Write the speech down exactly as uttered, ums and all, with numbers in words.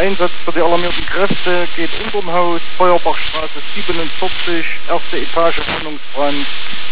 Einsatz für die alarmierten Kräfte geht unterm Haus, Feuerbachstraße siebenundvierzig, erste Etage, Wohnungsbrand.